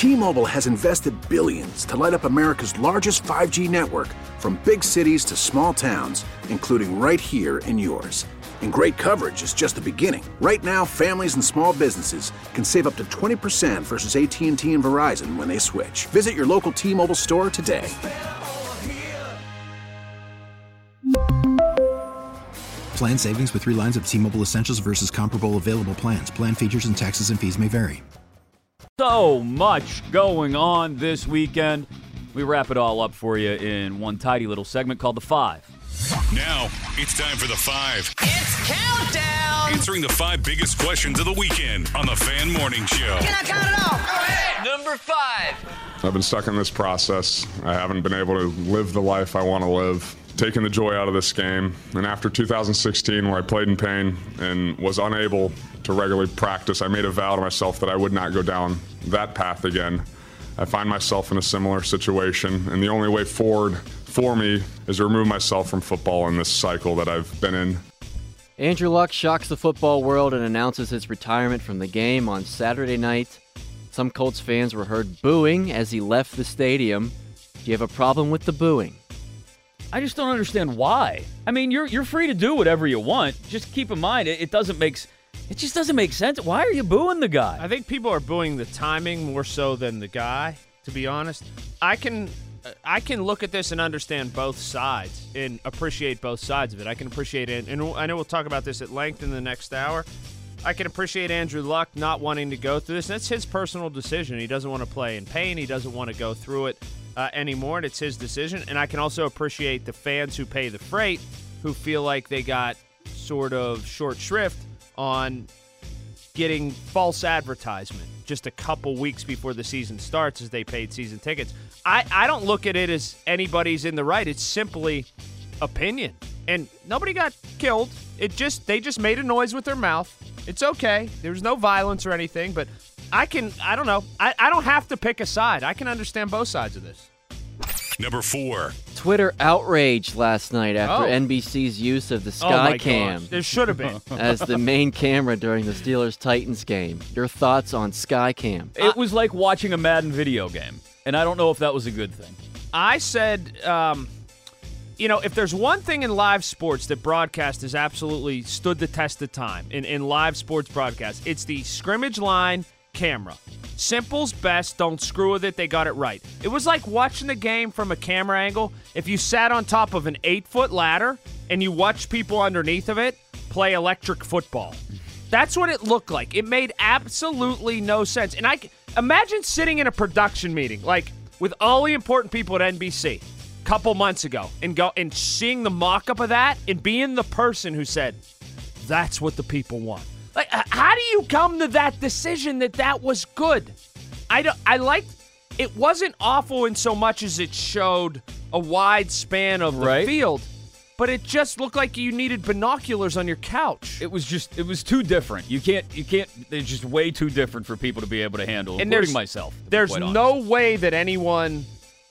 T-Mobile has invested billions to light up America's largest 5G network, from big cities to small towns, including right here in yours. And great coverage is just the beginning. Right now, families and small businesses can save up to 20% versus AT&T and Verizon when they switch. Visit your local T-Mobile store today. Plan savings with 3 lines of T-Mobile Essentials versus comparable available plans. Plan features and taxes and fees may vary. So much going on this weekend. We wrap it all up for you in one tidy little segment called The Five. Now, it's time for The Five. It's countdown! Answering the 5 biggest questions of the weekend on the Fan Morning Show. Can I count it off? Go ahead! Number 5. I've been stuck in this process. I haven't been able to live the life I want to live, taking the joy out of this game. And after 2016, where I played in pain and was unable to regularly practice, I made a vow to myself that I would not go down that path again. I find myself in a similar situation, and the only way forward for me is to remove myself from football in this cycle that I've been in. Andrew Luck shocks the football world and announces his retirement from the game on Saturday night. Some Colts fans were heard booing as he left the stadium. Do you have a problem with the booing? I just don't understand why. I mean, you're free to do whatever you want. Just keep in mind, it just doesn't make sense. Why are you booing the guy? I think people are booing the timing more so than the guy, to be honest. I can look at this and understand both sides and appreciate both sides of it. I can appreciate it, and I know we'll talk about this at length in the next hour. I can appreciate Andrew Luck not wanting to go through this. That's his personal decision. He doesn't want to play in pain. He doesn't want to go through it anymore, and it's his decision. And I can also appreciate the fans who pay the freight who feel like they got sort of short shrift on getting false advertisement just a couple weeks before the season starts as they paid season tickets. I don't look at it as anybody's in the right. It's simply opinion. And nobody got killed. They just made a noise with their mouth. It's okay. There's no violence or anything, but I don't know. I don't have to pick a side. I can understand both sides of this. Number 4. Twitter outraged last night after NBC's use of the Skycam. There should have been. as the main camera during the Steelers-Titans game. Your thoughts on Skycam? It was like watching a Madden video game, and I don't know if that was a good thing. I said, if there's one thing in live sports that broadcast has absolutely stood the test of time in live sports broadcast, it's the scrimmage line camera. Simple's best. Don't screw with it. They got it right. It was like watching the game from a camera angle. If you sat on top of an 8-foot ladder and you watched people underneath of it play electric football. That's what it looked like. It made absolutely no sense. And I imagine sitting in a production meeting, like with all the important people at NBC a couple months ago, and seeing the mock-up of that and being the person who said, that's what the people want. Like, how do you come to that decision that was good? It wasn't awful in so much as it showed a wide span of the field, but it just looked like you needed binoculars on your couch. It was too different. You can't, they're just way too different for people to be able to handle, and including myself. There's no way that anyone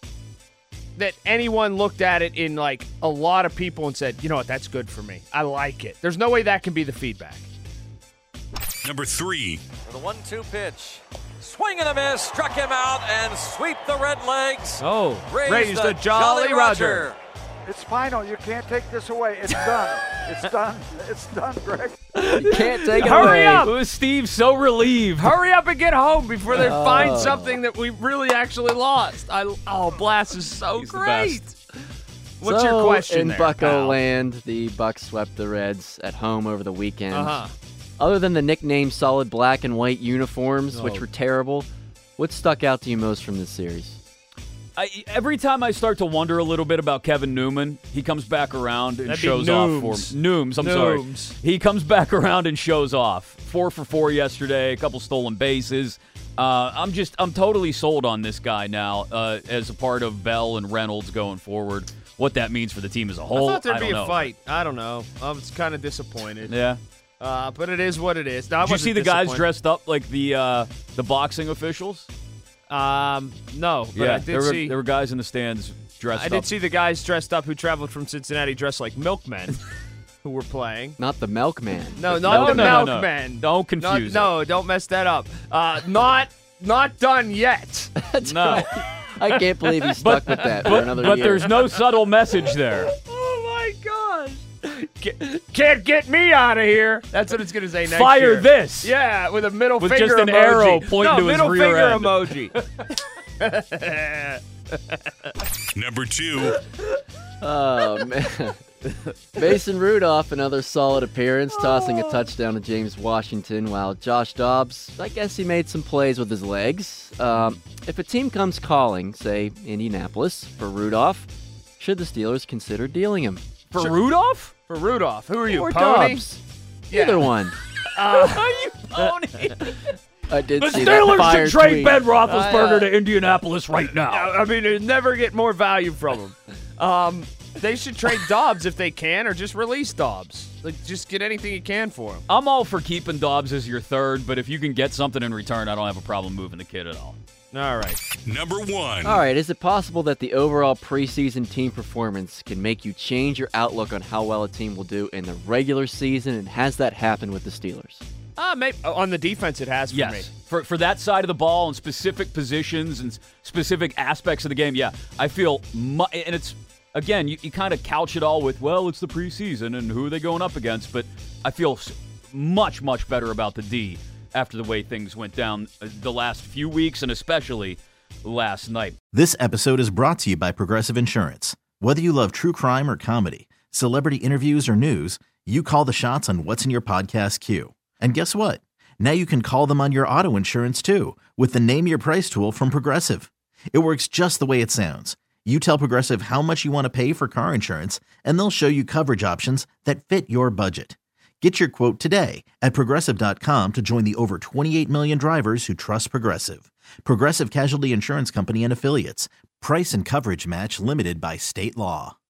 looked at it in like a lot of people and said, you know what, that's good for me. I like it. There's no way that can be the feedback. Number 3. The 1-2 pitch. Swing and a miss. Struck him out and sweep the red legs. Oh, raise the Jolly Roger. It's final. You can't take this away. It's done. It's done. It's done, Greg. You can't take it Hurry away. up. It was Steve so relieved. Hurry up and get home before they find something that we really actually lost. Blast is so He's the great. best. What's your question in there, Bucco pal? land, the Bucks swept the Reds at home over the weekend. Uh-huh. Other than the nickname solid black and white uniforms, which were terrible, what stuck out to you most from this series? Every time I start to wonder a little bit about Kevin Newman, he comes back around and That'd shows be off Nooms. for me. Nooms, I'm sorry. He comes back around and shows off. 4 for 4 yesterday, a couple stolen bases. I'm totally sold on this guy now as a part of Bell and Reynolds going forward. What that means for the team as a whole, I thought there'd be a fight. I don't know. I was kind of disappointed. Yeah. But it is what it is. Did you see the guys dressed up like the boxing officials? No, but Yeah, I did see. there were guys in the stands dressed up. I did see the guys dressed up who traveled from Cincinnati dressed like milkmen who were playing. Not the milkman. No, not the No. milkmen. Don't confuse No, don't mess that up. Not not done yet. No. I can't believe he stuck with that for another year. But there's no subtle message there. Oh, my gosh. Can't get me out of here. That's what it's going to say next Fire year. this. Yeah, with a middle with finger just an emoji. arrow pointing to his middle rear finger end. emoji. Number 2. Oh, man. Mason Rudolph, another solid appearance, tossing a touchdown to James Washington, while Josh Dobbs, I guess he made some plays with his legs. If a team comes calling, say Indianapolis, for Rudolph, should the Steelers consider dealing him? For Rudolph? For Rudolph. Who are you, Or Pony? Dobbs? Yeah. Either one. Are you pony? I did The see that Steelers fire should trade tweet. Ben Roethlisberger to Indianapolis right now. I mean, you'd never get more value from him. They should trade Dobbs if they can, or just release Dobbs. Like, just get anything you can for him. I'm all for keeping Dobbs as your third, but if you can get something in return, I don't have a problem moving the kid at all. All right. Number 1. All right, is it possible that the overall preseason team performance can make you change your outlook on how well a team will do in the regular season, and has that happened with the Steelers? Maybe on the defense it has for me. Yes. For that side of the ball and specific positions and specific aspects of the game, yeah. I feel, and it's, again, you kind of couch it all with, well, it's the preseason and who are they going up against, but I feel much, much better about the D after the way things went down the last few weeks and especially last night. This episode is brought to you by Progressive Insurance. Whether you love true crime or comedy, celebrity interviews or news, you call the shots on what's in your podcast queue. And guess what? Now you can call them on your auto insurance too with the Name Your Price tool from Progressive. It works just the way it sounds. You tell Progressive how much you want to pay for car insurance, and they'll show you coverage options that fit your budget. Get your quote today at Progressive.com to join the over 28 million drivers who trust Progressive. Progressive Casualty Insurance Company and Affiliates. Price and coverage match limited by state law.